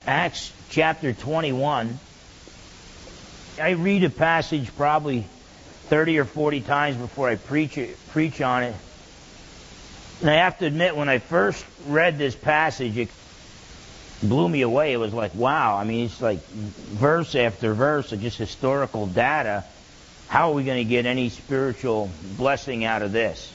Acts chapter 21. I read a passage probably 30 or 40 times before I preach on it. And I have to admit, when I first read this passage, it blew me away. It was like, wow. I mean, it's like verse after verse of just historical data. How are we going to get any spiritual blessing out of this?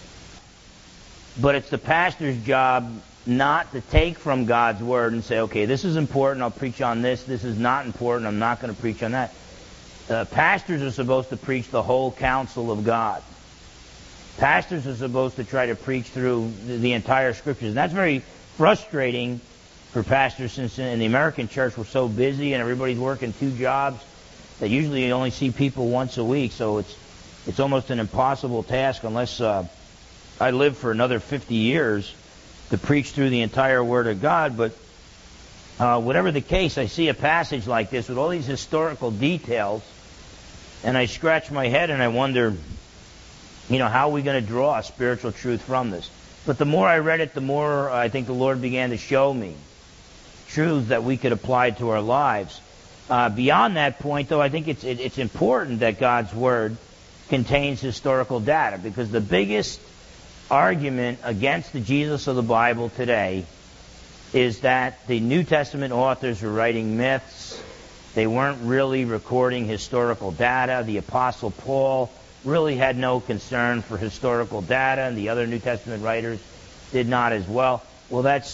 But it's the pastor's job not to take from God's Word and say, okay, this is important, I'll preach on this. This is not important, I'm not going to preach on that. Pastors are supposed to preach the whole counsel of God. Pastors are supposed to try to preach through the entire Scriptures. And that's very frustrating for pastors, since in the American church we're so busy and everybody's working 2 jobs that usually you only see people once a week. So it's almost an impossible task, unless I live for another 50 years, to preach through the entire Word of God. But whatever the case, I see a passage like this with all these historical details, and I scratch my head and I wonder, how are we going to draw a spiritual truth from this? But the more I read it, the more I think the Lord began to show me truths that we could apply to our lives. Beyond that point, though, I think it's important that God's Word contains historical data, because the biggest argument against the Jesus of the Bible today is that the New Testament authors were writing myths. They weren't really recording historical data. The Apostle Paul really had no concern for historical data, and the other New Testament writers did not as well. Well,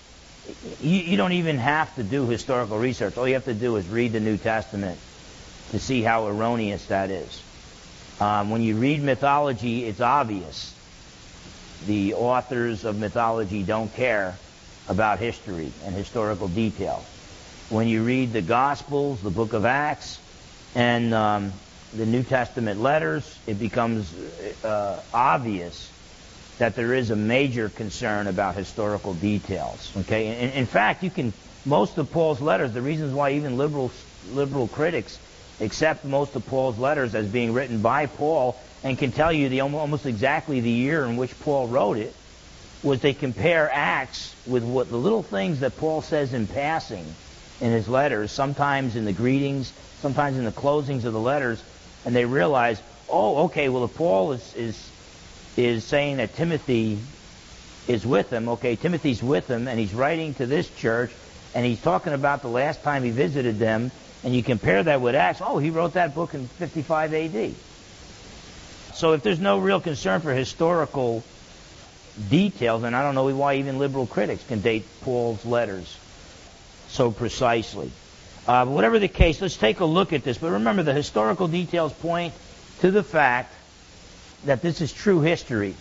you don't even have to do historical research. All you have to do is read the New Testament to see how erroneous that is. When you read mythology, it's obvious. The authors of mythology don't care about history and historical detail. When you read the Gospels, the book of Acts, and the New Testament letters, it becomes obvious that there is a major concern about historical details. Okay, in fact, most of Paul's letters, the reasons why even liberal critics accept most of Paul's letters as being written by Paul, and can tell you almost exactly the year in which Paul wrote it, was they compare Acts with what the little things that Paul says in passing in his letters, sometimes in the greetings, sometimes in the closings of the letters, and they realize, if Paul is saying that Timothy is with him, Timothy's with him, and he's writing to this church, and he's talking about the last time he visited them, and you compare that with Acts, he wrote that book in 55 A.D., So if there's no real concern for historical details, then I don't know why even liberal critics can date Paul's letters so precisely. But whatever the case, let's take a look at this. But remember, the historical details point to the fact that this is true history.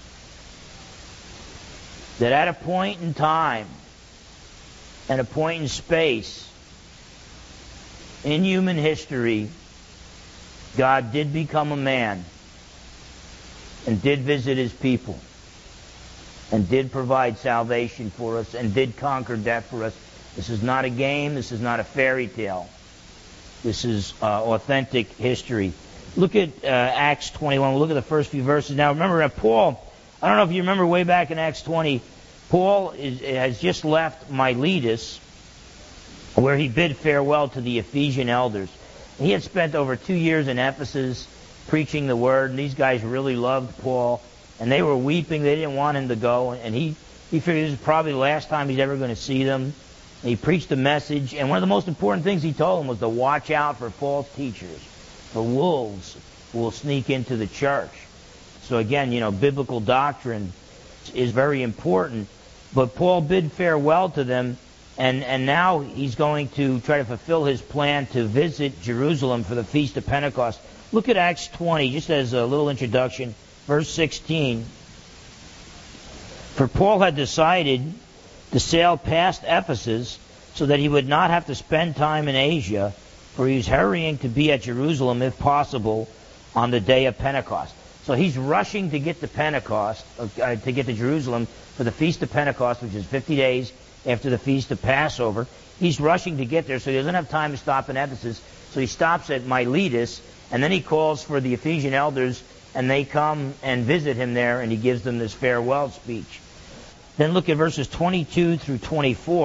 That at a point in time and a point in space in human history, God did become a man and did visit His people and did provide salvation for us and did conquer death for us. This is not a game. This is not a fairy tale. This is authentic history. Look at Acts 21. We'll look at the first few verses. Now remember, Paul, I don't know if you remember way back in Acts 20, Paul has just left Miletus, where he bid farewell to the Ephesian elders. He had spent over 2 years in Ephesus preaching the Word, and these guys really loved Paul, and they were weeping. They didn't want him to go, and he figured this is probably the last time he's ever going to see them. And he preached a message, and one of the most important things he told them was to watch out for false teachers, for wolves who will sneak into the church. So again, biblical doctrine is very important. But Paul bid farewell to them, and now he's going to try to fulfill his plan to visit Jerusalem for the Feast of Pentecost. Look at Acts 20, just as a little introduction, verse 16. For Paul had decided to sail past Ephesus so that he would not have to spend time in Asia, for he was hurrying to be at Jerusalem, if possible, on the day of Pentecost. So he's rushing to get to Pentecost, to get to Jerusalem for the Feast of Pentecost, which is 50 days after the Feast of Passover. He's rushing to get there, so he doesn't have time to stop in Ephesus. So he stops at Miletus, and then he calls for the Ephesian elders, and they come and visit him there, and he gives them this farewell speech. Then look at verses 22 through 24.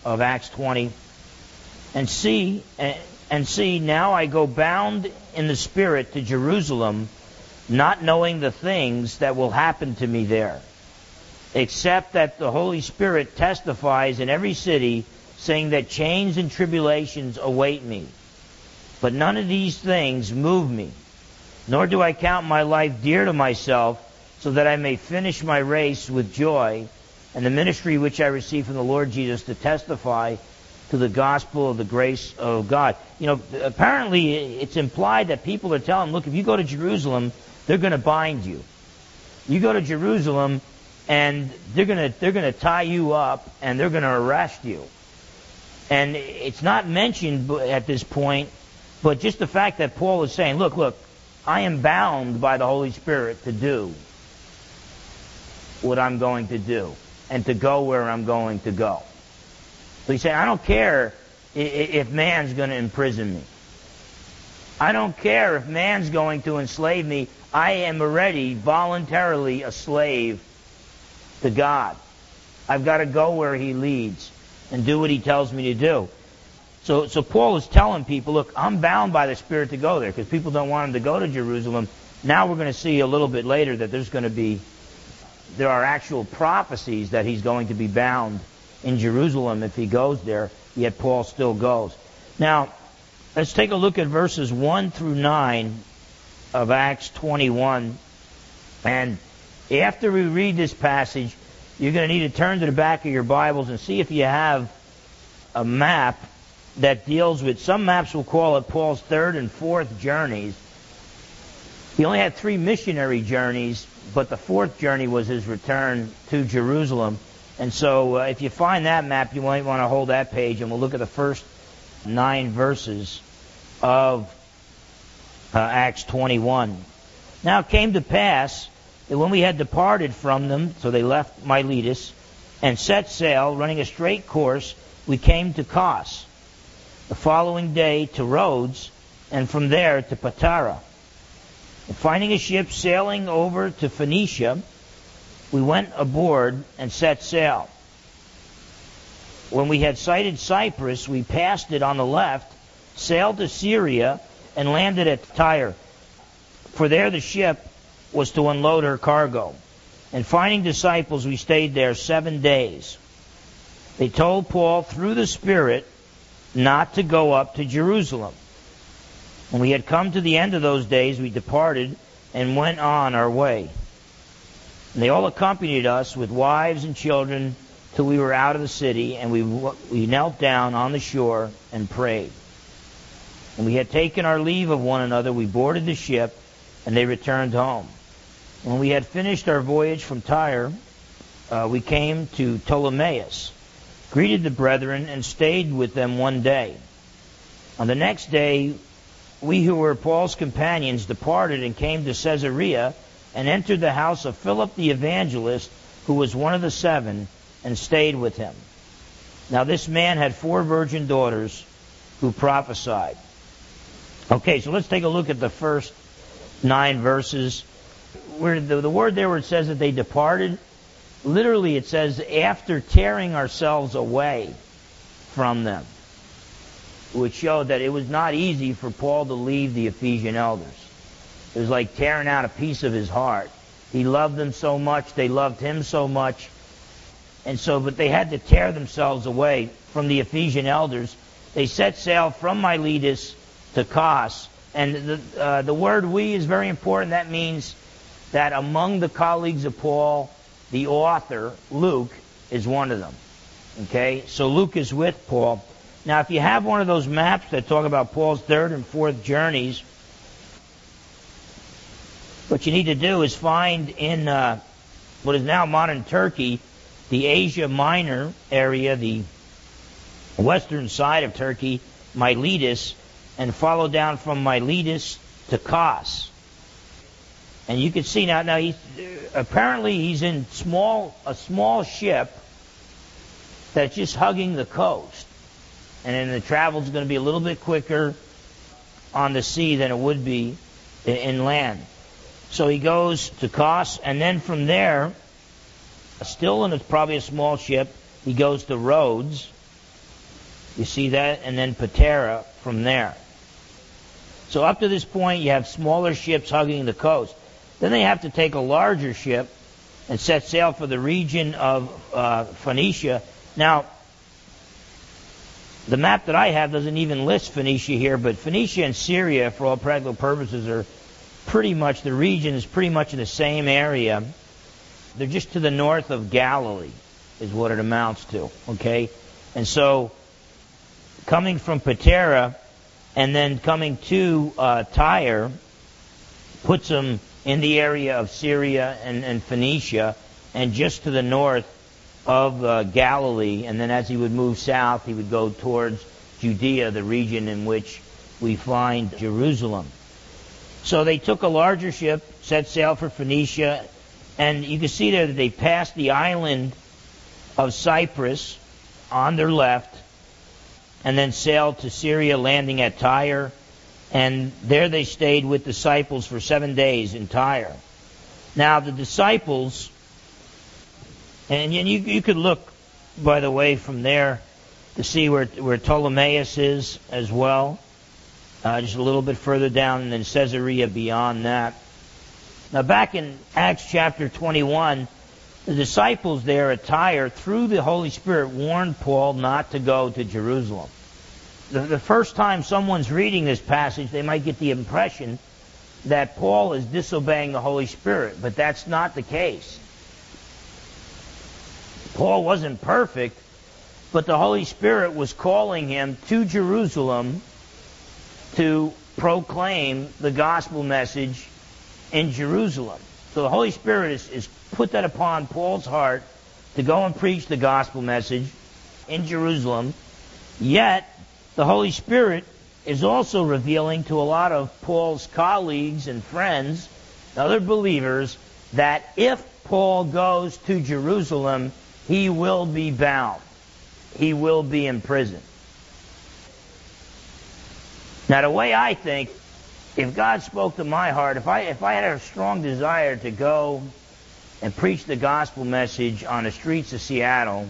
of Acts 20. And see, now I go bound in the Spirit to Jerusalem, not knowing the things that will happen to me there, except that the Holy Spirit testifies in every city, saying that chains and tribulations await me. But none of these things move me, nor do I count my life dear to myself, so that I may finish my race with joy, and the ministry which I received from the Lord Jesus to testify to the gospel of the grace of God. You know, apparently it's implied that people are telling him, look, if you go to Jerusalem, they're going to bind you. You go to Jerusalem, and they're going to tie you up, and they're going to arrest you. And it's not mentioned at this point, but just the fact that Paul is saying, look, I am bound by the Holy Spirit to do what I'm going to do, and to go where I'm going to go. So he's saying, I don't care if man's going to imprison me. I don't care if man's going to enslave me. I am already voluntarily a slave to God. I've got to go where He leads and do what He tells me to do. So Paul is telling people, look, I'm bound by the Spirit to go there, because people don't want him to go to Jerusalem. Now we're going to see a little bit later that there are actual prophecies that he's going to be bound in Jerusalem if he goes there, yet Paul still goes. Now, let's take a look at verses 1 through 9 of Acts 21. And after we read this passage, you're going to need to turn to the back of your Bibles and see if you have a map that deals with, some maps will call it Paul's third and fourth journeys. He only had 3 missionary journeys, but the 4th journey was his return to Jerusalem. And so if you find that map, you might want to hold that page, and we'll look at the first 9 verses of Acts 21. Now it came to pass that when we had departed from them, so they left Miletus, and set sail, running a straight course, we came to Kos. The following day to Rhodes, and from there to Patara. And finding a ship sailing over to Phoenicia, we went aboard and set sail. When we had sighted Cyprus, we passed it on the left, sailed to Syria, and landed at Tyre. For there the ship was to unload her cargo. And finding disciples, we stayed there 7 days. They told Paul through the Spirit not to go up to Jerusalem. When we had come to the end of those days, we departed and went on our way. And they all accompanied us with wives and children till we were out of the city, and we knelt down on the shore and prayed. When we had taken our leave of one another, we boarded the ship, and they returned home. When we had finished our voyage from Tyre, we came to Ptolemais, greeted the brethren, and stayed with them one day. On the next day, we who were Paul's companions departed and came to Caesarea, and entered the house of Philip the evangelist, who was one of the 7, and stayed with him. Now this man had 4 virgin daughters who prophesied. Okay, so let's take a look at the first 9 verses. Where the word there where it says that they departed, literally it says, after tearing ourselves away from them, which showed that it was not easy for Paul to leave the Ephesian elders. It was like tearing out a piece of his heart. He loved them so much, they loved him so much, and so, but they had to tear themselves away from the Ephesian elders. They set sail from Miletus to Kos, and the word "we" is very important. That means that among the colleagues of Paul, the author, Luke, is one of them. Okay? So Luke is with Paul. Now, if you have one of those maps that talk about Paul's 3rd and 4th journeys, what you need to do is find in what is now modern Turkey, the Asia Minor area, the western side of Turkey, Miletus, and follow down from Miletus to Kos. And you can see now apparently he's in a small ship that's just hugging the coast. And then the travel's going to be a little bit quicker on the sea than it would be in land. So he goes to Kos, and then from there, still in probably a small ship, he goes to Rhodes. You see that? And then Patara from there. So up to this point, you have smaller ships hugging the coast. Then they have to take a larger ship and set sail for the region of Phoenicia. Now, the map that I have doesn't even list Phoenicia here, but Phoenicia and Syria, for all practical purposes, are pretty much, the region is pretty much in the same area. They're just to the north of Galilee, is what it amounts to, okay? And so, coming from Patara and then coming to Tyre puts them in the area of Syria and Phoenicia, and just to the north of Galilee. And then as he would move south, he would go towards Judea, the region in which we find Jerusalem. So they took a larger ship, set sail for Phoenicia, and you can see there that they passed the island of Cyprus on their left, and then sailed to Syria, landing at Tyre. And there they stayed with disciples for 7 days in Tyre. Now the disciples, and you could look, by the way, from there to see where Ptolemais is as well, just a little bit further down, and then Caesarea beyond that. Now back in Acts chapter 21, the disciples there at Tyre, through the Holy Spirit, warned Paul not to go to Jerusalem. The first time someone's reading this passage, they might get the impression that Paul is disobeying the Holy Spirit, but that's not the case. Paul wasn't perfect, but the Holy Spirit was calling him to Jerusalem to proclaim the gospel message in Jerusalem. So the Holy Spirit is put that upon Paul's heart to go and preach the gospel message in Jerusalem. Yet, the Holy Spirit is also revealing to a lot of Paul's colleagues and friends, other believers, that if Paul goes to Jerusalem, he will be bound. He will be imprisoned. Now, the way I think, if God spoke to my heart, if I had a strong desire to go and preach the gospel message on the streets of Seattle,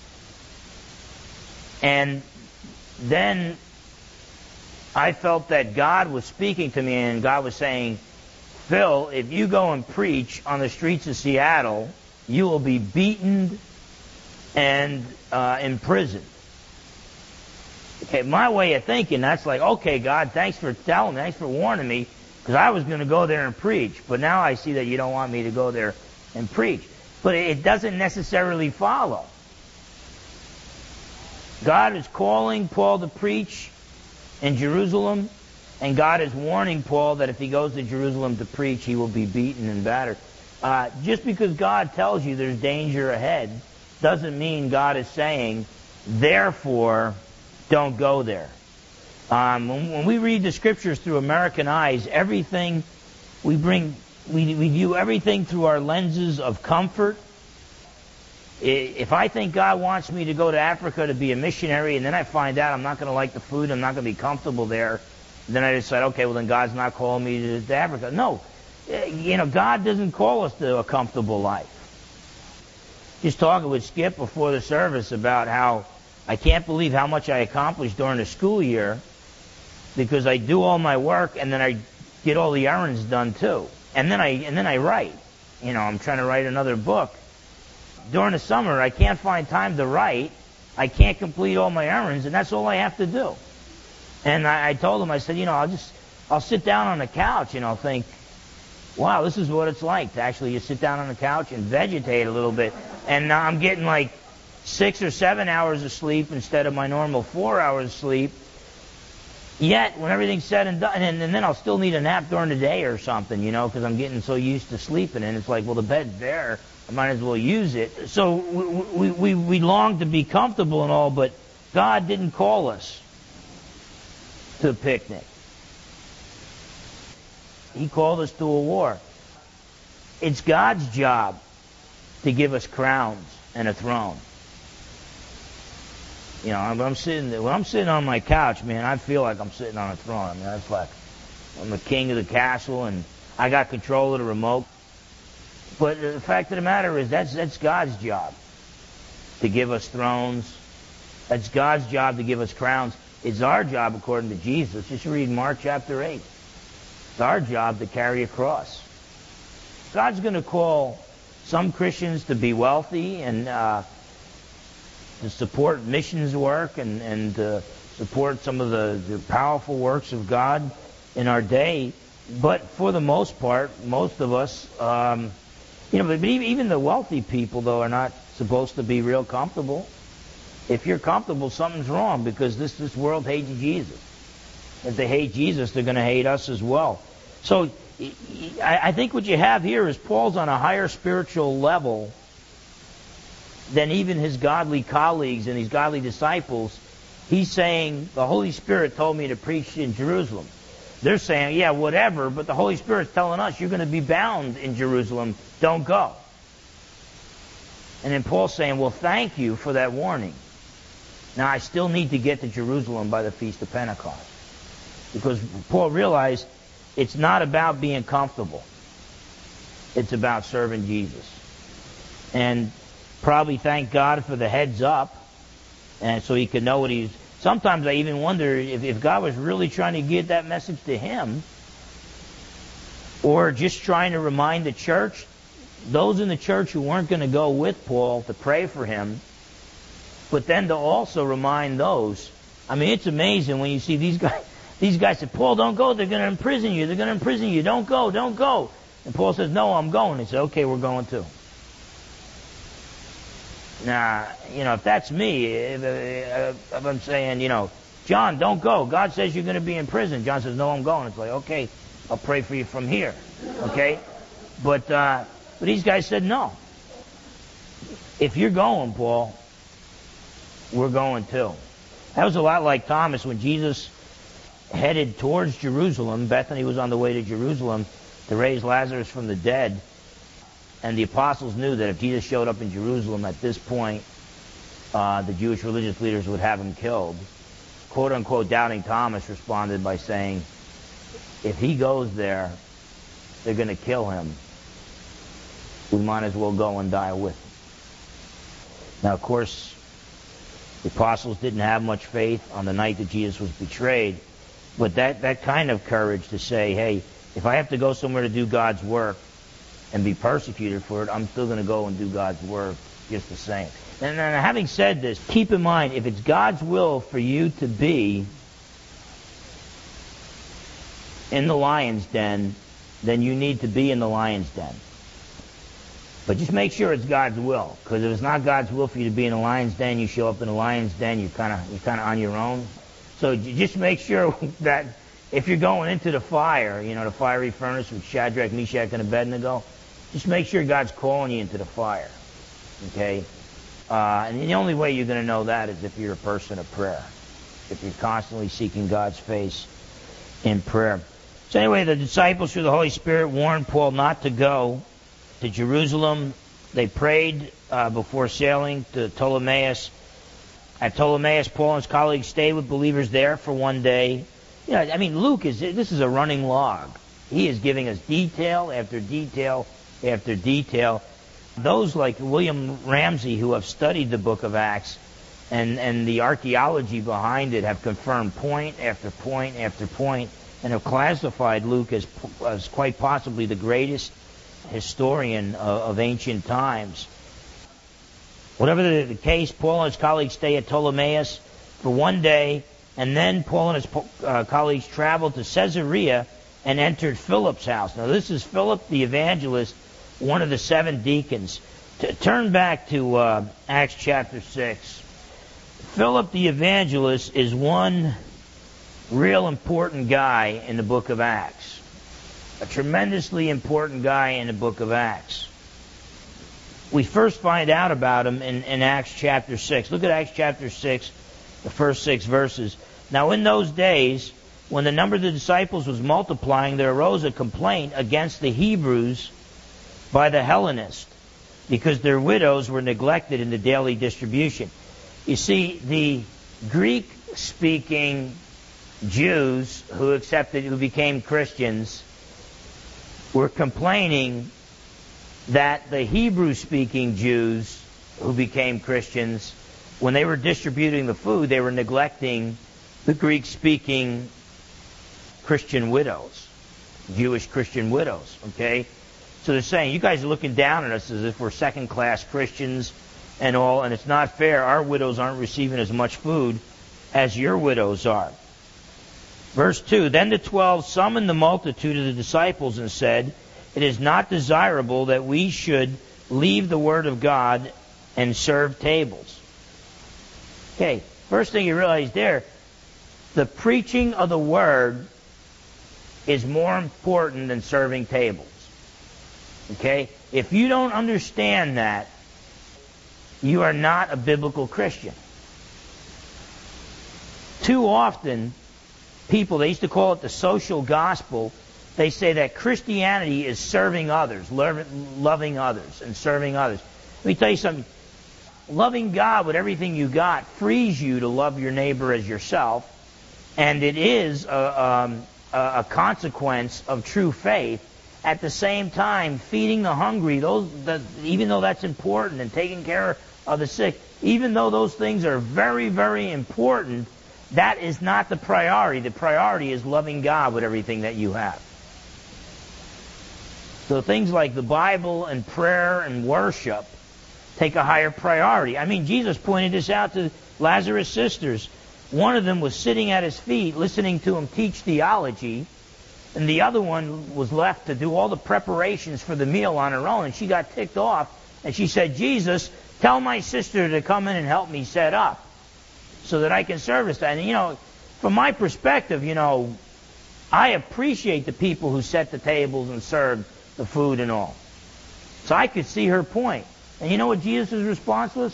and then I felt that God was speaking to me, and God was saying, Phil, if you go and preach on the streets of Seattle, you will be beaten and imprisoned. Okay, my way of thinking, that's like, okay, God, thanks for telling me, thanks for warning me, because I was going to go there and preach. But now I see that you don't want me to go there and preach. But it doesn't necessarily follow. God is calling Paul to preach in Jerusalem, and God is warning Paul that if he goes to Jerusalem to preach, he will be beaten and battered. Just because God tells you there's danger ahead doesn't mean God is saying, therefore, don't go there. When we read the Scriptures through American eyes, everything we view everything through our lenses of comfort. If I think God wants me to go to Africa to be a missionary, and then I find out I'm not going to like the food, I'm not going to be comfortable there, then I decide, okay, well then God's not calling me to Africa. No, God doesn't call us to a comfortable life. Just talking with Skip before the service about how I can't believe how much I accomplished during the school year, because I do all my work and then I get all the errands done too, and then I write. I'm trying to write another book. During the summer, I can't find time to write. I can't complete all my errands, and that's all I have to do. And I told him, I said, I'll sit down on the couch and I'll think, wow, this is what it's like to actually just sit down on the couch and vegetate a little bit. And now I'm getting like 6 or 7 hours of sleep instead of my normal 4 hours of sleep. Yet, when everything's said and done, and then I'll still need a nap during the day or something, because I'm getting so used to sleeping. And it's like, well, the bed's there. I might as well use it. So we long to be comfortable and all, but God didn't call us to a picnic. He called us to a war. It's God's job to give us crowns and a throne. When I'm sitting on my couch, man, I feel like I'm sitting on a throne. I mean, that's like I'm the king of the castle, and I got control of the remote. But the fact of the matter is, that's God's job, to give us thrones That's God's job to give us crowns. It's our job, according to Jesus. Just read Mark chapter 8. It's our job to carry a cross. God's going to call some Christians to be wealthy and to support missions work and to support some of the powerful works of God in our day. But for the most part, most of us, but even the wealthy people, though, are not supposed to be real comfortable. If you're comfortable, something's wrong, because this world hates Jesus. If they hate Jesus, they're going to hate us as well. So I think what you have here is Paul's on a higher spiritual level than even his godly colleagues and his godly disciples. He's saying, the Holy Spirit told me to preach in Jerusalem. They're saying, yeah, whatever, but the Holy Spirit's telling us you're going to be bound in Jerusalem. Don't go. And then Paul's saying, well, thank you for that warning. Now, I still need to get to Jerusalem by the Feast of Pentecost. Because Paul realized it's not about being comfortable. It's about serving Jesus. And probably thank God for the heads up, and so he could know what he's... Sometimes I even wonder if God was really trying to get that message to him, or just trying to remind the church, those in the church who weren't going to go with Paul, to pray for him, but then to also remind those. I mean, it's amazing when you see these guys. These guys said, Paul, don't go. They're going to imprison you. They're going to imprison you. Don't go. Don't go. And Paul says, no, I'm going. He said, okay, we're going too. Now, if that's me, if I'm saying, John, don't go. God says you're going to be in prison. John says, no, I'm going. It's like, okay, I'll pray for you from here. Okay? But these guys said, no. If you're going, Paul, we're going too. That was a lot like Thomas when Jesus headed towards Jerusalem. Bethany was on the way to Jerusalem to raise Lazarus from the dead. And the apostles knew that if Jesus showed up in Jerusalem at this point, the Jewish religious leaders would have him killed. Quote unquote, doubting Thomas responded by saying, if he goes there, they're going to kill him. We might as well go and die with him. Now, of course, the apostles didn't have much faith on the night that Jesus was betrayed. But that kind of courage to say, hey, if I have to go somewhere to do God's work and be persecuted for it, I'm still going to go and do God's work just the same. And having said this, keep in mind, if it's God's will for you to be in the lion's den, then you need to be in the lion's den. But just make sure it's God's will, because if it's not God's will for you to be in the lion's den, you show up in the lion's den, you're kind of on your own. So just make sure that if you're going into the fire, the fiery furnace with Shadrach, Meshach, and Abednego, just make sure God's calling you into the fire. Okay? And the only way you're going to know that is if you're a person of prayer. If you're constantly seeking God's face in prayer. So anyway, the disciples through the Holy Spirit warned Paul not to go to Jerusalem. They prayed before sailing to Ptolemais. At Ptolemais, Paul and his colleagues stayed with believers there for one day. Luke this is a running log. He is giving us detail after detail after detail. Those like William Ramsey, who have studied the book of Acts and the archaeology behind it, have confirmed point after point after point, and have classified Luke as quite possibly the greatest historian of ancient times. Whatever the case, Paul and his colleagues stay at Ptolemais for one day, and then Paul and his colleagues traveled to Caesarea and entered Philip's house. Now, this is Philip the evangelist, one of the 7 deacons. Turn back to Acts chapter 6. Philip the evangelist is one real important guy in the book of Acts. A tremendously important guy in the book of Acts. We first find out about him in Acts chapter 6. Look at Acts chapter 6, the first 6 verses. Now in those days, when the number of the disciples was multiplying, there arose a complaint against the Hebrews by the Hellenists, because their widows were neglected in the daily distribution. You see, the Greek-speaking Jews who became Christians were complaining that the Hebrew-speaking Jews who became Christians when they were distributing the food, they were neglecting the Greek-speaking Christian widows, Jewish Christian widows, okay? So they're saying, you guys are looking down on us as if we're second-class Christians and all, and it's not fair. Our widows aren't receiving as much food as your widows are. Verse 2, then the 12 summoned the multitude of the disciples and said, it is not desirable that we should leave the word of God and serve tables. Okay, first thing you realize there, the preaching of the word is more important than serving tables. Okay? If you don't understand that, you are not a biblical Christian. Too often, people, they used to call it the social gospel, they say that Christianity is serving others, loving others, and serving others. Let me tell you something. Loving God with everything you got frees you to love your neighbor as yourself, and it is a consequence of true faith. At the same time, feeding the hungry, even though that's important, and taking care of the sick, even though those things are very, very important, that is not the priority. The priority is loving God with everything that you have. So things like the Bible and prayer and worship take a higher priority. I mean, Jesus pointed this out to Lazarus' sisters. One of them was sitting at his feet listening to him teach theology, and the other one was left to do all the preparations for the meal on her own, and she got ticked off, and she said, Jesus, tell my sister to come in and help me set up so that I can service that. And, from my perspective, I appreciate the people who set the tables and served the food and all. So I could see her point. And you know what Jesus' response was?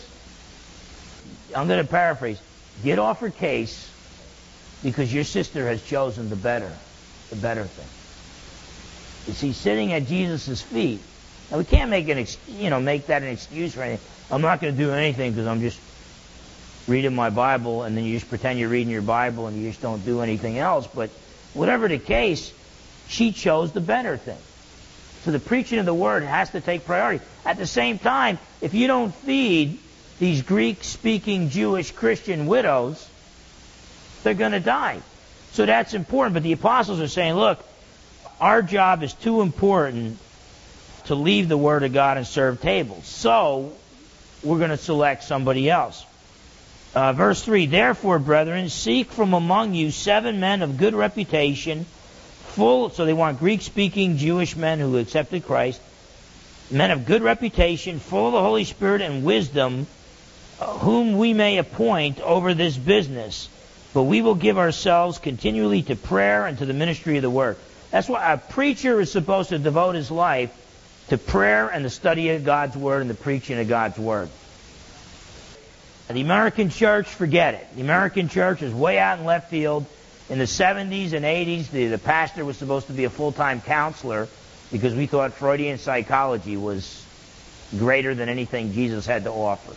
I'm going to paraphrase. Get off her case because your sister has chosen the better thing. You see, sitting at Jesus' feet. Now we can't make that an excuse for anything. I'm not going to do anything because I'm just reading my Bible, and then you just pretend you're reading your Bible and you just don't do anything else. But whatever the case, she chose the better thing. So the preaching of the word has to take priority. At the same time, if you don't feed these Greek-speaking Jewish Christian widows, they're going to die. So that's important. But the apostles are saying, look, our job is too important to leave the word of God and serve tables. So we're going to select somebody else. Verse 3, therefore, brethren, seek from among you 7 men of good reputation, so they want Greek-speaking Jewish men who accepted Christ, men of good reputation, full of the Holy Spirit and wisdom, whom we may appoint over this business. But we will give ourselves continually to prayer and to the ministry of the Word. That's why a preacher is supposed to devote his life to prayer and the study of God's Word and the preaching of God's Word. The American church, forget it. The American church is way out in left field. In the 70s and 80s, the pastor was supposed to be a full-time counselor because we thought Freudian psychology was greater than anything Jesus had to offer.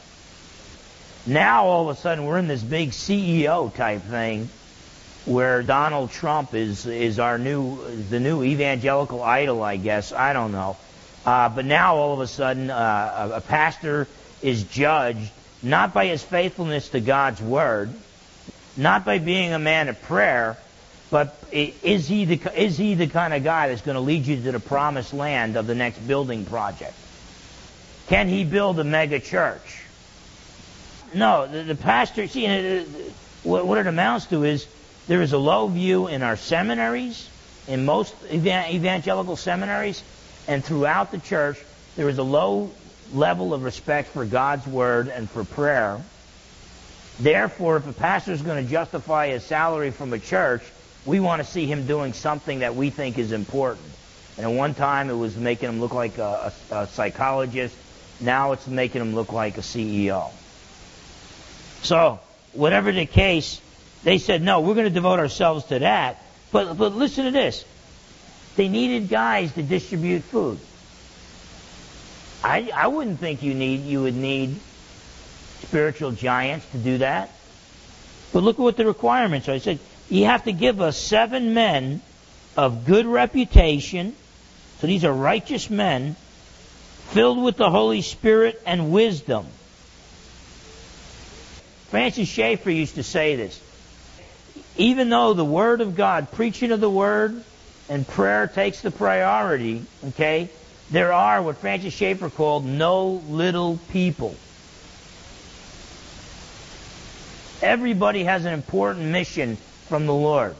Now, all of a sudden, we're in this big CEO type thing where Donald Trump is the new evangelical idol, I guess. I don't know. But now, all of a sudden, a pastor is judged not by his faithfulness to God's Word, not by being a man of prayer, but is he the kind of guy that's going to lead you to the promised land of the next building project? Can he build a mega church? No, the pastor, what it amounts to is there is a low view in our seminaries, in most evangelical seminaries, and throughout the church, there is a low level of respect for God's Word and for prayer. Therefore, if a pastor is going to justify his salary from a church, we want to see him doing something that we think is important. And at one time, it was making him look like a psychologist. Now it's making him look like a CEO. So, whatever the case, they said, no, we're going to devote ourselves to that. But listen to this. They needed guys to distribute food. I wouldn't think you would need spiritual giants to do that. But look at what the requirements are. It said, you have to give us 7 men of good reputation. So these are righteous men, filled with the Holy Spirit and wisdom. Francis Schaeffer used to say this. Even though the Word of God, preaching of the Word and prayer takes the priority, okay, there are what Francis Schaeffer called no little people. Everybody has an important mission from the Lord.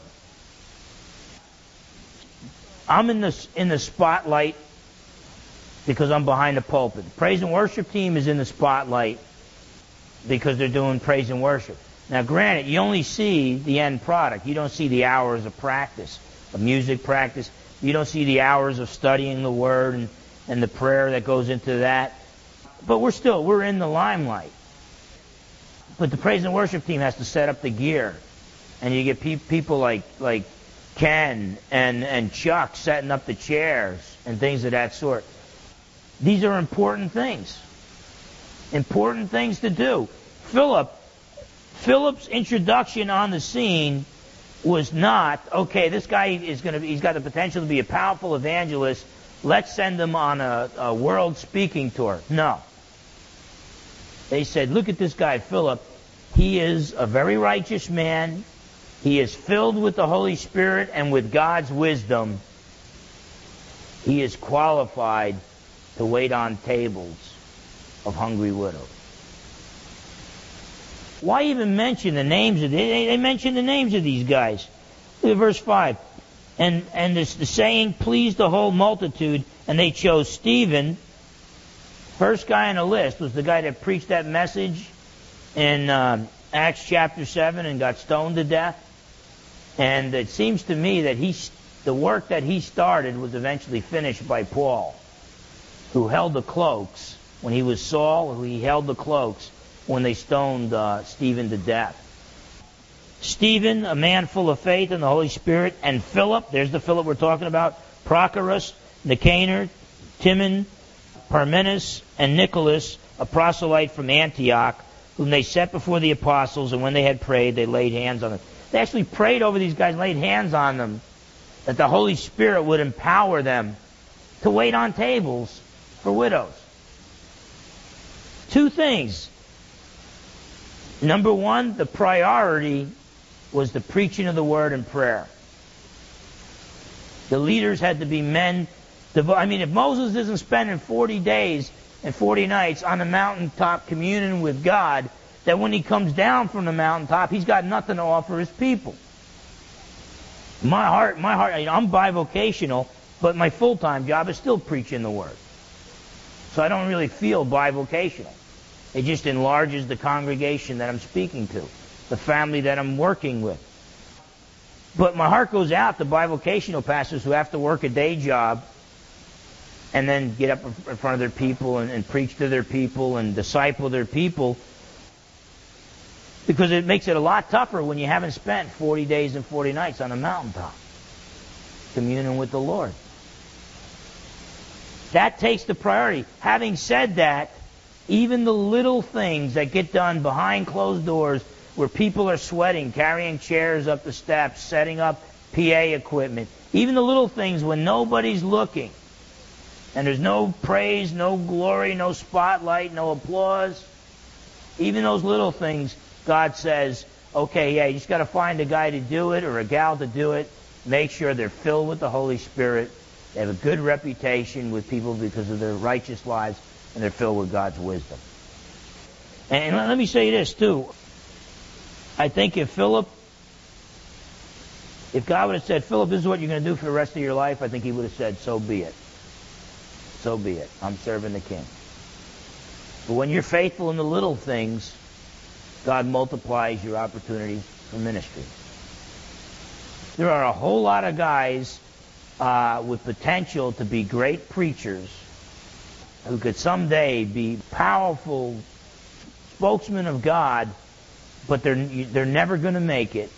I'm in the spotlight because I'm behind the pulpit. The praise and worship team is in the spotlight because they're doing praise and worship. Now, granted, you only see the end product. You don't see the hours of practice, of music practice. You don't see the hours of studying the Word and the prayer that goes into that. But we're in the limelight. But the praise and worship team has to set up the gear. And you get people like Ken and Chuck setting up the chairs and things of that sort. These are important things. Important things to do. Philip's introduction on the scene was not, okay, this guy he's got the potential to be a powerful evangelist. Let's send him on a world speaking tour. No. They said, look at this guy, Philip. He is a very righteous man. He is filled with the Holy Spirit and with God's wisdom. He is qualified to wait on tables of hungry widows. Why even mention the names of they mention the names of these guys? Look at verse 5. And the saying pleased the whole multitude, and they chose Stephen. First guy on the list was the guy that preached that message in Acts chapter 7 and got stoned to death. And it seems to me that the work that he started was eventually finished by Paul, who held the cloaks. When he was Saul, he held the cloaks when they stoned Stephen to death. Stephen, a man full of faith and the Holy Spirit, and Philip, there's the Philip we're talking about, Prochorus, Nicanor, Timon, Parmenas, and Nicholas, a proselyte from Antioch, whom they set before the apostles, and when they had prayed, they laid hands on them. They actually prayed over these guys, laid hands on them, that the Holy Spirit would empower them to wait on tables for widows. Two things. Number one, the priority was the preaching of the Word and prayer. The leaders had to be men. If Moses isn't spending 40 days and 40 nights on the mountaintop communing with God, that when he comes down from the mountaintop, he's got nothing to offer his people. My heart, I'm bivocational, but my full-time job is still preaching the Word. So I don't really feel bivocational. It just enlarges the congregation that I'm speaking to, the family that I'm working with. But my heart goes out to bivocational pastors who have to work a day job and then get up in front of their people and preach to their people and disciple their people, because it makes it a lot tougher when you haven't spent 40 days and 40 nights on a mountaintop communing with the Lord. That takes the priority. Having said that, even the little things that get done behind closed doors, where people are sweating, carrying chairs up the steps, setting up PA equipment, even the little things when nobody's looking, and there's no praise, no glory, no spotlight, no applause, even those little things, God says, okay, yeah, you just got to find a guy to do it or a gal to do it. Make sure they're filled with the Holy Spirit. They have a good reputation with people because of their righteous lives, and they're filled with God's wisdom. And let me say this too. I think if God would have said, Philip, this is what you're going to do for the rest of your life, I think he would have said, so be it. So be it. I'm serving the King. But when you're faithful in the little things, God multiplies your opportunities for ministry. There are a whole lot of guys with potential to be great preachers who could someday be powerful spokesmen of God, but they're never going to make it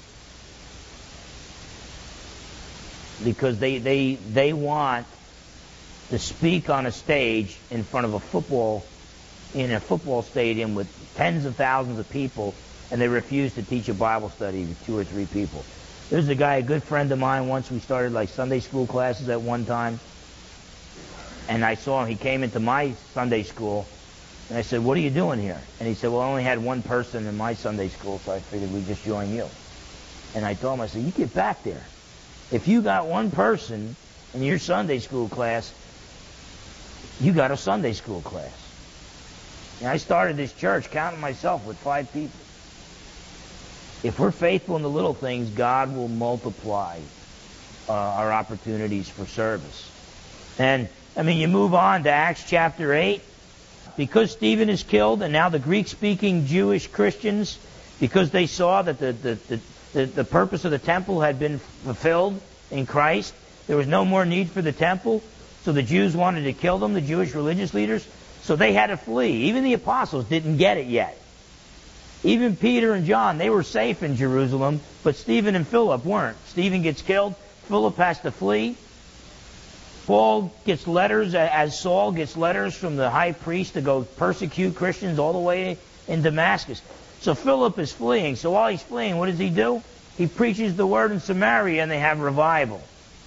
because they want to speak on a stage in front of a football stadium with tens of thousands of people, and they refuse to teach a Bible study with 2 or 3 people. There's a guy, a good friend of mine, once we started like Sunday school classes at one time, and I saw him, he came into my Sunday school, And I said, what are you doing here? And he said, well, I only had one person in my Sunday school, so I figured we'd just join you. And I told him, I said, you get back there. If you got one person in your Sunday school class, you got a Sunday school class. And I started this church counting myself with 5 people. If we're faithful in the little things, God will multiply our opportunities for service. And, I mean, you move on to Acts chapter 8. Because Stephen is killed, and now the Greek-speaking Jewish Christians, because they saw that the purpose of the temple had been fulfilled in Christ, there was no more need for the temple. So the Jews wanted to kill them, the Jewish religious leaders. So they had to flee. Even the apostles didn't get it yet. Even Peter and John, they were safe in Jerusalem, but Stephen and Philip weren't. Stephen gets killed. Philip has to flee. Paul gets letters, as Saul gets letters from the high priest to go persecute Christians all the way in Damascus. So Philip is fleeing. So while he's fleeing, what does he do? He preaches the word in Samaria, and they have revival.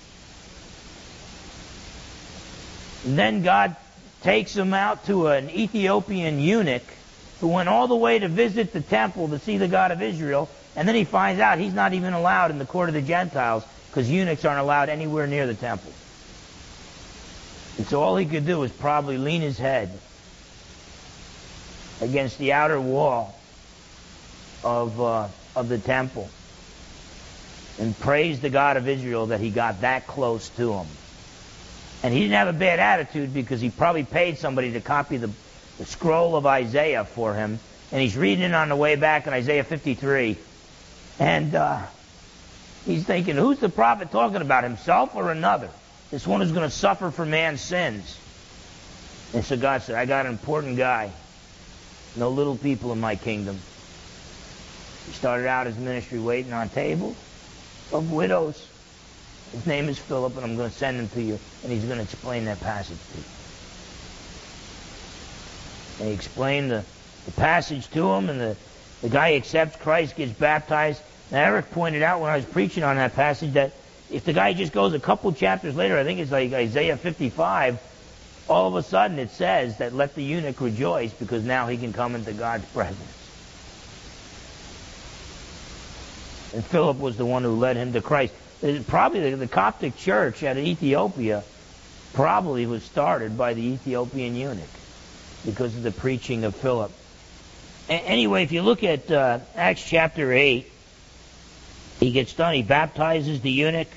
And then God takes him out to an Ethiopian eunuch who went all the way to visit the temple to see the God of Israel, and then he finds out he's not even allowed in the court of the Gentiles because eunuchs aren't allowed anywhere near the temple. And so all he could do was probably lean his head against the outer wall of the temple and praise the God of Israel that he got that close to him. And he didn't have a bad attitude because he probably paid somebody to copy the scroll of Isaiah for him. And he's reading it on the way back in Isaiah 53. And he's thinking, who's the prophet talking about, himself or another? This one is going to suffer for man's sins. And so God said, I got an important guy. No little people in my kingdom. He started out his ministry waiting on tables of widows. His name is Philip, and I'm going to send him to you, and he's going to explain that passage to you. And he explained the passage to him, and the guy accepts Christ, gets baptized. Now, Eric pointed out when I was preaching on that passage that if the guy just goes a couple chapters later, I think it's like Isaiah 55, all of a sudden it says that let the eunuch rejoice because now he can come into God's presence. And Philip was the one who led him to Christ. Probably the Coptic church at Ethiopia probably was started by the Ethiopian eunuch because of the preaching of Philip. Anyway, if you look at Acts chapter 8, he gets done. He baptizes the eunuch.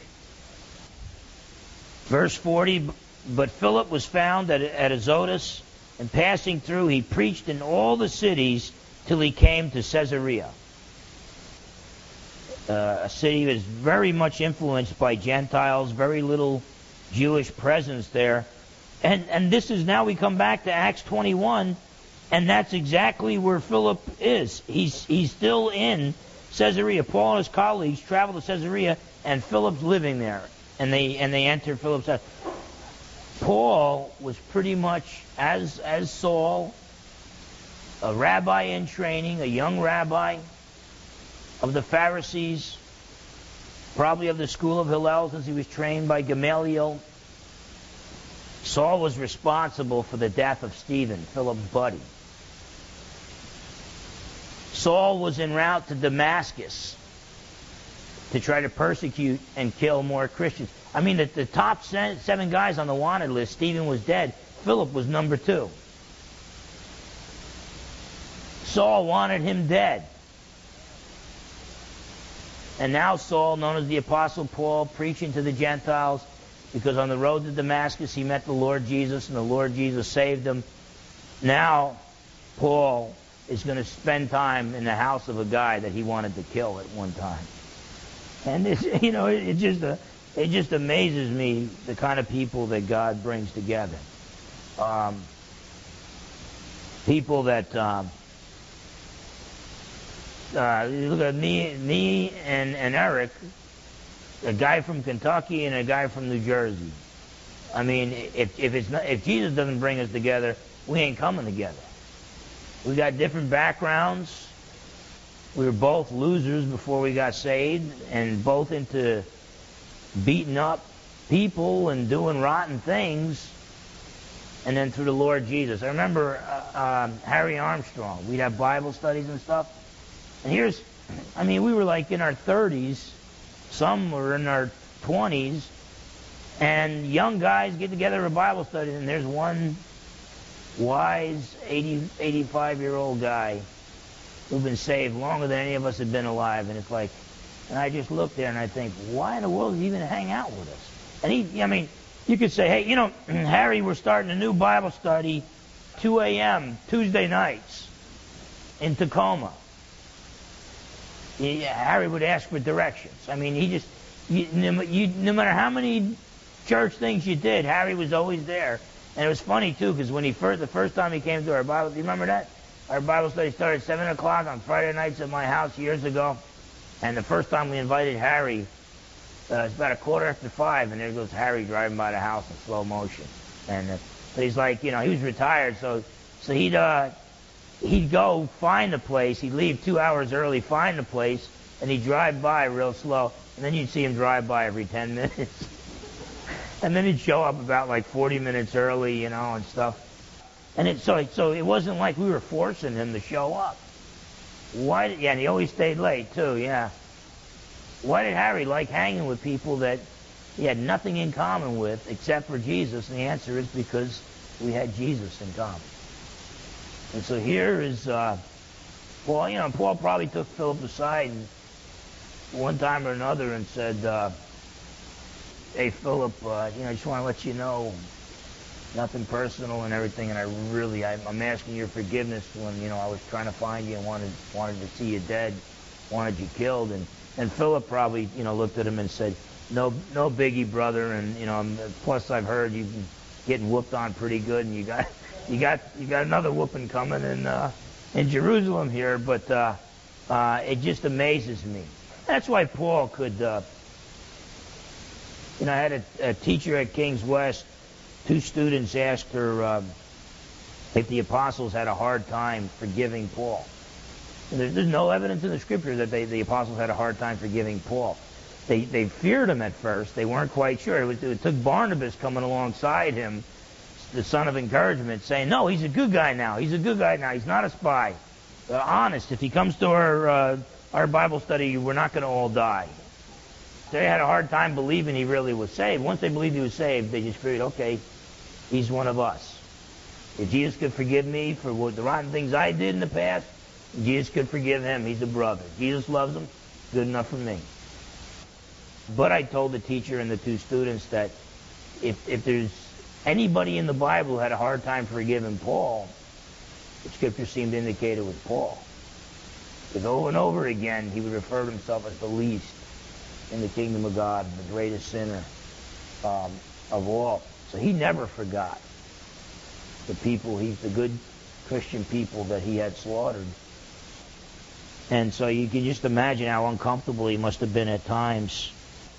Verse 40, but Philip was found at Azotus, and passing through, he preached in all the cities till he came to Caesarea. A city that is very much influenced by Gentiles, very little Jewish presence there. And this is now we come back to Acts 21, and that's exactly where Philip is. He's still in Caesarea. Paul and his colleagues travel to Caesarea, and Philip's living there. And they enter Philip's house. Paul was pretty much, as Saul, a rabbi in training, a young rabbi of the Pharisees, probably of the school of Hillel since he was trained by Gamaliel. Saul was responsible for the death of Stephen, Philip's buddy. Saul was en route to Damascus to try to persecute and kill more Christians. I mean, the top 7 guys on the wanted list, Stephen was dead. Philip was number 2. Saul wanted him dead. And now Saul, known as the Apostle Paul, preaching to the Gentiles, because on the road to Damascus he met the Lord Jesus, and the Lord Jesus saved him. Now Paul is going to spend time in the house of a guy that he wanted to kill at one time. And this, it just amazes me the kind of people that God brings together. People that look at me and Eric, a guy from Kentucky and a guy from New Jersey. I mean, if Jesus doesn't bring us together, we ain't coming together. We got different backgrounds. We were both losers before we got saved, and both into beating up people and doing rotten things. and then through the Lord Jesus. I remember Harry Armstrong. We'd have Bible studies and stuff. And we were like in our 30s. Some were in our 20s. And young guys get together for Bible studies, and there's one wise 85-year-old guy who's been saved longer than any of us have been alive. And it's like, and I just look there and I think, why in the world does he even hang out with us? And you could say, hey, Harry, we're starting a new Bible study, 2 a.m., Tuesday nights in Tacoma. Harry would ask for directions. No matter how many church things you did, Harry was always there. And it was funny, too, because when the first time he came to our Bible, do you remember that? Our Bible study started at 7 o'clock on Friday nights at my house years ago. And the first time we invited Harry, it's about 5:15, and there goes Harry driving by the house in slow motion. And but he's like, he was retired, so he'd go find the place. He'd leave 2 hours early, find the place, and he'd drive by real slow. And then you'd see him drive by every 10 minutes. And then he'd show up about 40 minutes early, and stuff. And so it wasn't like we were forcing him to show up. And he always stayed late, too, yeah. Why did Harry like hanging with people that he had nothing in common with except for Jesus? And the answer is because we had Jesus in common. And so here is Paul. Paul probably took Philip aside one time or another and said, hey, Philip, I just want to let you know, nothing personal and everything, and I'm asking your forgiveness when, I was trying to find you and wanted to see you dead, wanted you killed. And Philip probably, looked at him and said, no biggie, brother, and, plus I've heard you've been getting whooped on pretty good, and you got another whooping coming in Jerusalem here, but it just amazes me. That's why Paul could, I had a teacher at King's West. 2 students asked her if the apostles had a hard time forgiving Paul. And there's no evidence in the Scripture that the apostles had a hard time forgiving Paul. They feared him at first. They weren't quite sure. It took Barnabas coming alongside him, the son of encouragement, saying, no, he's a good guy now. He's a good guy now. He's not a spy. Honest, if he comes to our Bible study, we're not going to all die. They had a hard time believing he really was saved. Once they believed he was saved, they just figured, okay, he's one of us. If Jesus could forgive me for the rotten things I did in the past, Jesus could forgive him. He's a brother. Jesus loves him. Good enough for me. But I told the teacher and the 2 students that if there's anybody in the Bible who had a hard time forgiving Paul, the Scripture seemed to indicate it was Paul. Because over and over again, he would refer to himself as the least in the kingdom of God, the greatest sinner of all. So he never forgot the good Christian people that he had slaughtered. And so you can just imagine how uncomfortable he must have been at times.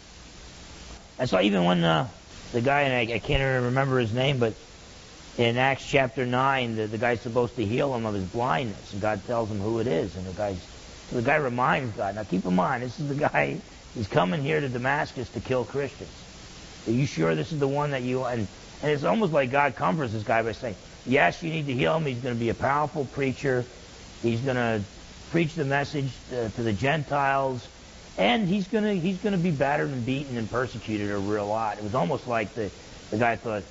And so even when the guy, and I can't even remember his name, but in Acts chapter 9, the guy's supposed to heal him of his blindness, and God tells him who it is, and the guy reminds God. Now keep in mind, this is the guy, he's coming here to Damascus to kill Christians. Are you sure this is the one that you... And it's almost like God comforts this guy by saying, yes, you need to heal him. He's going to be a powerful preacher. He's going to preach the message to the Gentiles. And he's going to be battered and beaten and persecuted a real lot. It was almost like the guy thought,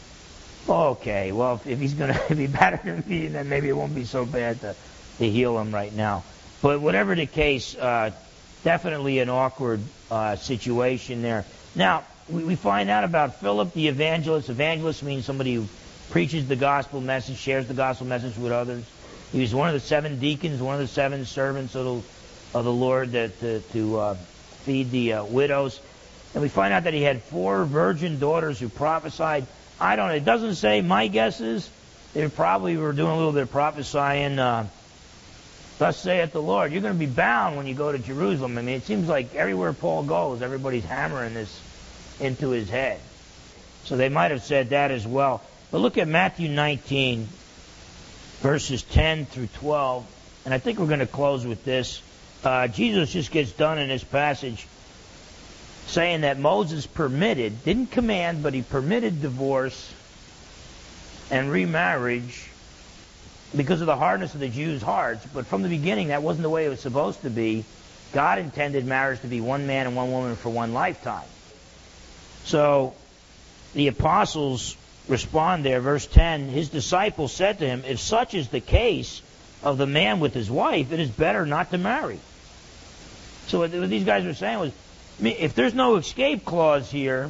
okay, well, if he's going to be battered and beaten, then maybe it won't be so bad to heal him right now. But whatever the case, definitely an awkward situation there. Now, we find out about Philip the evangelist. Evangelist means somebody who preaches the gospel message, shares the gospel message with others. He was one of the 7 deacons, one of the 7 servants of the Lord to feed the widows. And we find out that he had 4 virgin daughters who prophesied. I don't know. It doesn't say. My guess is they probably were doing a little bit of prophesying. Thus saith the Lord. You're going to be bound when you go to Jerusalem. I mean, it seems like everywhere Paul goes, everybody's hammering this into his head. So they might have said that as well. But look at Matthew 19, verses 10 through 12. And I think we're going to close with this. Jesus just gets done in this passage saying that Moses didn't command, but he permitted divorce and remarriage because of the hardness of the Jews' hearts. But from the beginning, that wasn't the way it was supposed to be. God intended marriage to be one man and one woman for one lifetime. So the apostles respond there, verse 10, his disciples said to him, if such is the case of the man with his wife, it is better not to marry. So what these guys were saying was, if there's no escape clause here,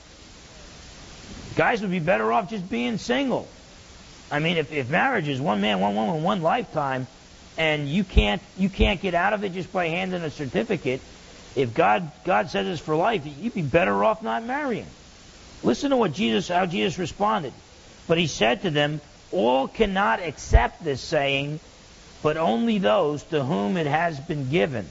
guys would be better off just being single. I mean, if marriage is one man, one woman, one lifetime, and you can't get out of it just by handing a certificate, if God says it's for life, you'd be better off not marrying. Listen to how Jesus responded. But he said to them, all cannot accept this saying, but only those to whom it has been given.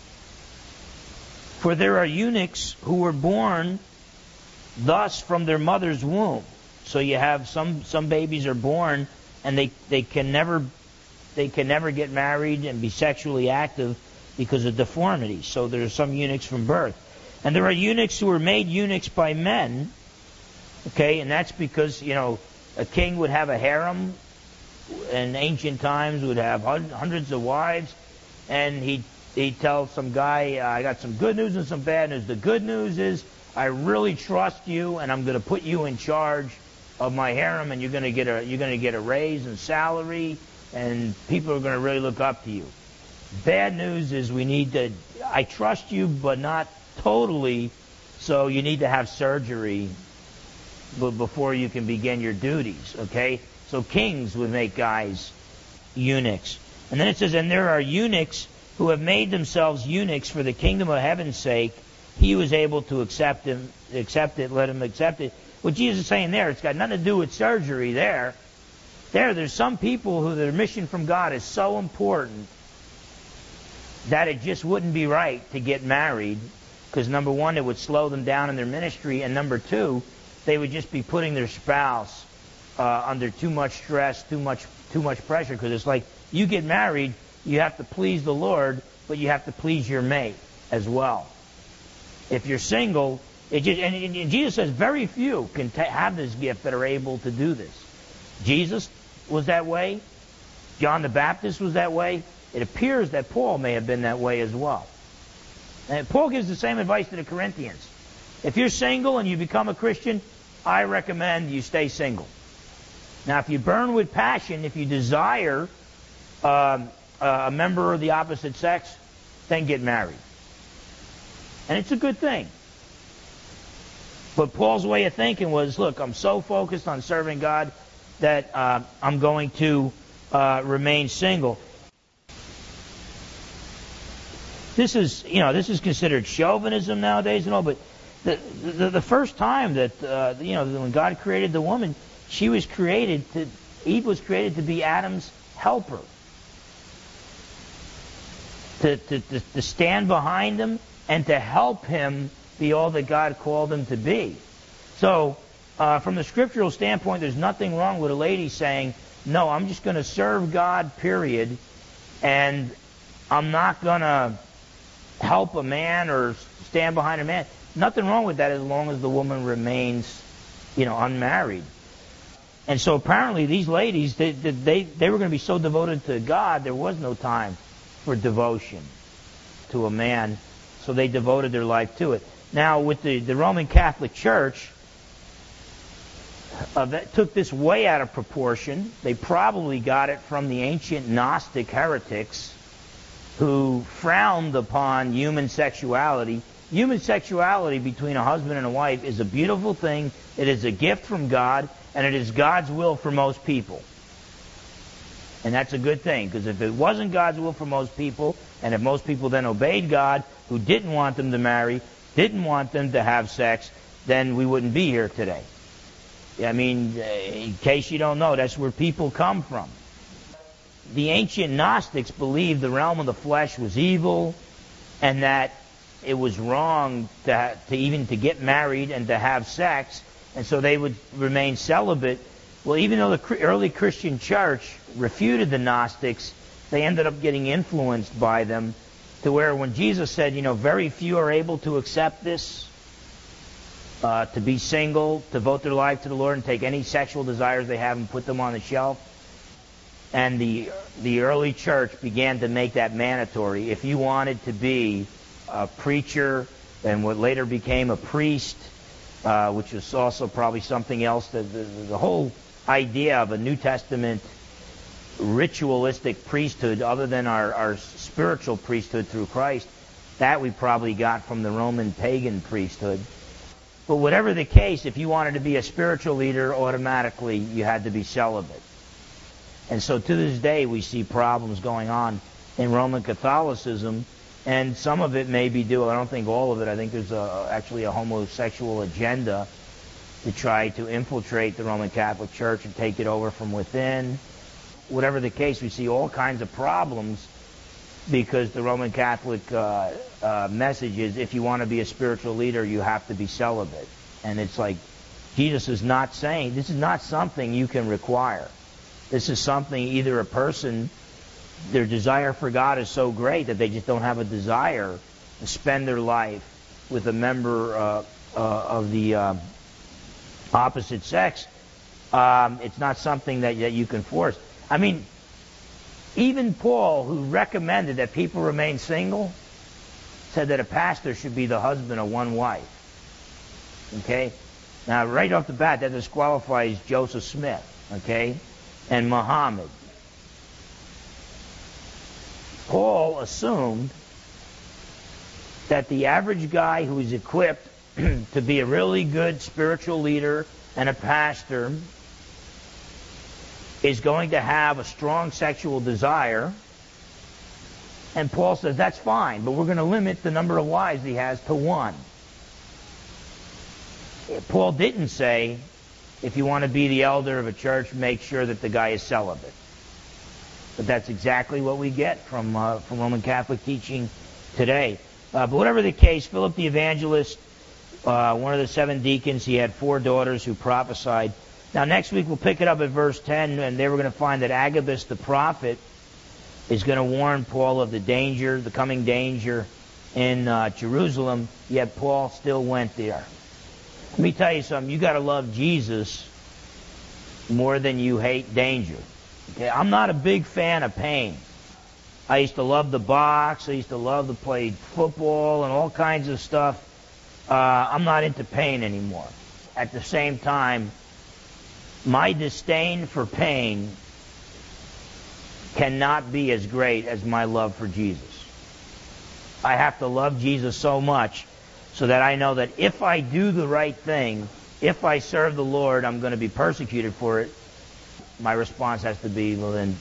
For there are eunuchs who were born thus from their mother's womb. So you have some babies are born and they can never get married and be sexually active because of deformities. So there are some eunuchs from birth. And there are eunuchs who were made eunuchs by men. Okay, and that's because, a king would have a harem in ancient times, would have hundreds of wives, and he'd tell some guy, I got some good news and some bad news. The good news is I really trust you, and I'm going to put you in charge of my harem, and you're going to get a raise in salary, and people are going to really look up to you. Bad news is I trust you, but not totally, so you need to have surgery before you can begin your duties, okay? So kings would make guys eunuchs. And then it says, and there are eunuchs who have made themselves eunuchs for the kingdom of heaven's sake. He who is able to accept it, let him accept it. What Jesus is saying there, it's got nothing to do with surgery there. There's some people who their mission from God is so important that it just wouldn't be right to get married, because number one, it would slow them down in their ministry, and number two, they would just be putting their spouse under too much stress, too much pressure, because it's like you get married, you have to please the Lord, but you have to please your mate as well. If you're single, and Jesus says very few can have this gift that are able to do this. Jesus was that way. John the Baptist was that way. It appears that Paul may have been that way as well. And Paul gives the same advice to the Corinthians. If you're single and you become a Christian, I recommend you stay single. Now, if you burn with passion, if you desire a member of the opposite sex, then get married. And it's a good thing. But Paul's way of thinking was, look, I'm so focused on serving God that I'm going to remain single. This is considered chauvinism nowadays and all, but the first time that when God created the woman, Eve was created to be Adam's helper, to stand behind him and to help him be all that God called him to be. So, from the scriptural standpoint, there's nothing wrong with a lady saying, no, I'm just going to serve God, period, and I'm not going to help a man or stand behind a man. Nothing wrong with that as long as the woman remains, unmarried. And so apparently these ladies, they were going to be so devoted to God, there was no time for devotion to a man, so they devoted their life to it. Now, with the Roman Catholic Church, that took this way out of proportion. They probably got it from the ancient Gnostic heretics who frowned upon human sexuality. Human sexuality between a husband and a wife is a beautiful thing. It is a gift from God, and it is God's will for most people. And that's a good thing, because if it wasn't God's will for most people, and if most people then obeyed God, who didn't want them to marry, didn't want them to have sex, then we wouldn't be here today. I mean, in case you don't know, that's where people come from. The ancient Gnostics believed the realm of the flesh was evil, and that it was wrong to even get married and to have sex, and so they would remain celibate. Well, even though the early Christian church refuted the Gnostics, they ended up getting influenced by them, to where when Jesus said, very few are able to accept this, to be single, to devote their life to the Lord, and take any sexual desires they have and put them on the shelf. And the early church began to make that mandatory. If you wanted to be a preacher and what later became a priest, which was also probably something else, the whole idea of a New Testament ritualistic priesthood other than our spiritual priesthood through Christ, that we probably got from the Roman pagan priesthood. But whatever the case, if you wanted to be a spiritual leader, automatically you had to be celibate. And so to this day we see problems going on in Roman Catholicism, and some of it may be due, I don't think all of it, I think there's actually a homosexual agenda to try to infiltrate the Roman Catholic Church and take it over from within. Whatever the case, we see all kinds of problems because the Roman Catholic message is, if you want to be a spiritual leader, you have to be celibate. And it's like, Jesus is not saying, this is not something you can require. This is something either a person, their desire for God is so great that they just don't have a desire to spend their life with a member of the opposite sex. It's not something that you can force. I mean, even Paul, who recommended that people remain single, said that a pastor should be the husband of one wife. Okay? Now, right off the bat, that disqualifies Joseph Smith, okay, and Muhammad. Paul assumed that the average guy who is equipped to be a really good spiritual leader and a pastor is going to have a strong sexual desire. And Paul says that's fine, but we're going to limit the number of wives he has to one. Paul didn't say, if you want to be the elder of a church, make sure that the guy is celibate. But that's exactly what we get from Roman Catholic teaching today. But whatever the case, Philip the Evangelist, one of the 7 deacons, he had 4 daughters who prophesied. Now next week we'll pick it up at verse 10, and there we're going to find that Agabus the prophet is going to warn Paul of the danger, the coming danger in Jerusalem, yet Paul still went there. Let me tell you something, you got to love Jesus more than you hate danger. Okay, I'm not a big fan of pain. I used to love the box, I used to love to play football and all kinds of stuff. I'm not into pain anymore. At the same time, my disdain for pain cannot be as great as my love for Jesus. I have to love Jesus so much so that I know that if I do the right thing, if I serve the Lord, I'm going to be persecuted for it. My response has to be, well then,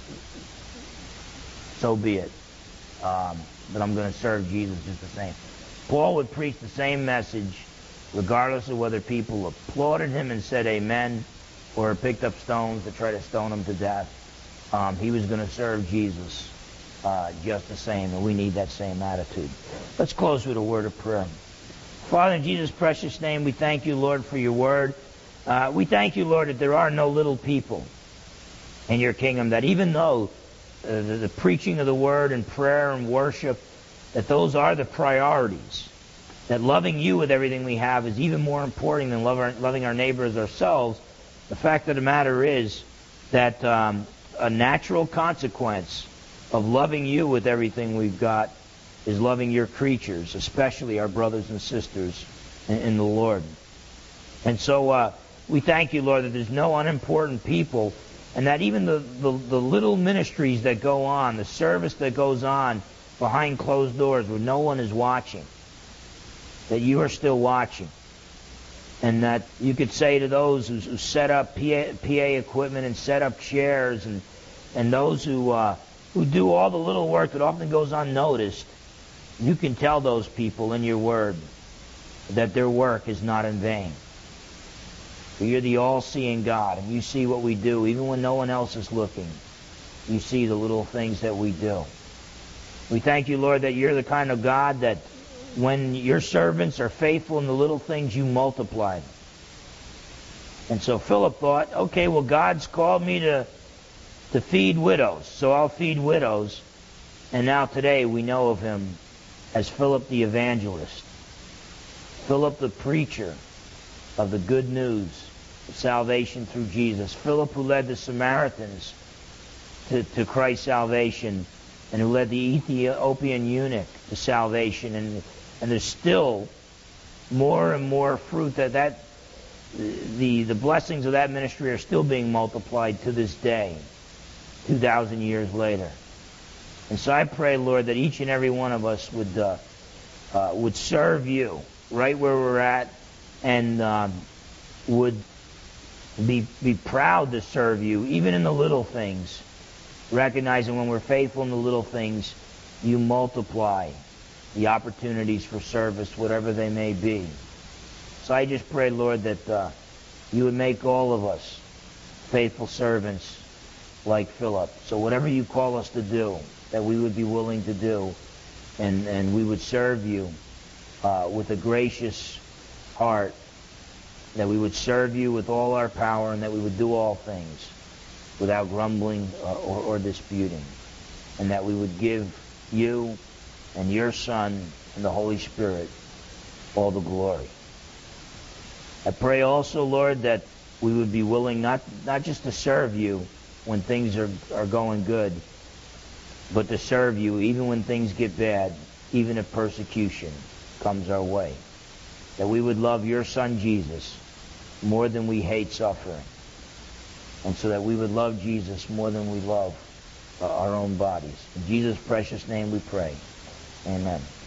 so be it. But I'm going to serve Jesus just the same. Paul would preach the same message regardless of whether people applauded him and said amen or picked up stones to try to stone him to death. He was going to serve Jesus just the same, and we need that same attitude. Let's close with a word of prayer. Father, in Jesus' precious name, we thank you, Lord, for your word. We thank you, Lord, that there are no little people in your kingdom, that even though the preaching of the word and prayer and worship, that those are the priorities, that loving you with everything we have is even more important than loving our neighbors ourselves. The fact of the matter is that a natural consequence of loving you with everything we've got is loving your creatures, especially our brothers and sisters in the Lord. And so we thank you, Lord, that there's no unimportant people, and that even the little ministries that go on, the service that goes on behind closed doors where no one is watching, that you are still watching. And that you could say to those who set up PA equipment and set up chairs, and those who do all the little work that often goes unnoticed, you can tell those people in your word that their work is not in vain. For you're the all-seeing God, and you see what we do, even when no one else is looking. You see the little things that we do. We thank you, Lord, that you're the kind of God that when your servants are faithful in the little things, you multiply them. And so Philip thought, okay, well, God's called me to feed widows, so I'll feed widows. And now today we know of him as Philip the Evangelist, Philip the preacher, of the good news of salvation through Jesus. Philip, who led the Samaritans to Christ's salvation, and who led the Ethiopian eunuch to salvation. And there's still more and more fruit that the blessings of that ministry are still being multiplied to this day, 2,000 years later. And so I pray, Lord, that each and every one of us would serve you right where we're at, and would be proud to serve you, even in the little things, recognizing when we're faithful in the little things, you multiply the opportunities for service, whatever they may be. So I just pray, Lord, that you would make all of us faithful servants like Philip. So whatever you call us to do, that we would be willing to do, and we would serve you with a gracious heart, that we would serve you with all our power, and that we would do all things without grumbling or disputing, and that we would give you and your Son and the Holy Spirit all the glory. I pray also, Lord, that we would be willing not just to serve you when things are going good, but to serve you even when things get bad, even if persecution comes our way. That we would love your Son Jesus more than we hate suffering. And so that we would love Jesus more than we love our own bodies. In Jesus' precious name we pray. Amen.